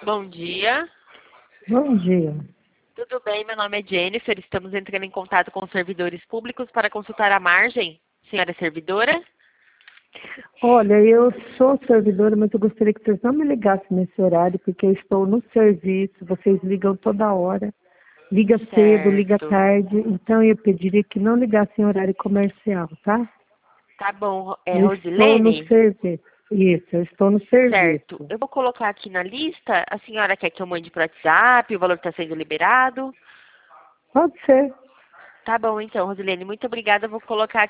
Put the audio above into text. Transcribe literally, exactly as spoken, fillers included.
Bom dia. Bom dia. Tudo bem? Meu nome é Jennifer. Estamos entrando em contato com os servidores públicos para consultar a margem. Senhora servidora? Olha, eu sou servidora, mas eu gostaria que vocês não me ligassem nesse horário, porque eu estou no serviço, vocês ligam toda hora. Liga cedo, liga Certo. tarde, então eu pediria que não ligassem em horário comercial, tá? Tá bom. É Eu estou no Rosilene? serviço. Isso, eu estou no Certo. serviço. Eu vou colocar aqui na lista. A senhora quer que eu mande para o WhatsApp? O valor está sendo liberado? Pode ser. Tá bom, então, Rosilene. Muito obrigada. Eu vou colocar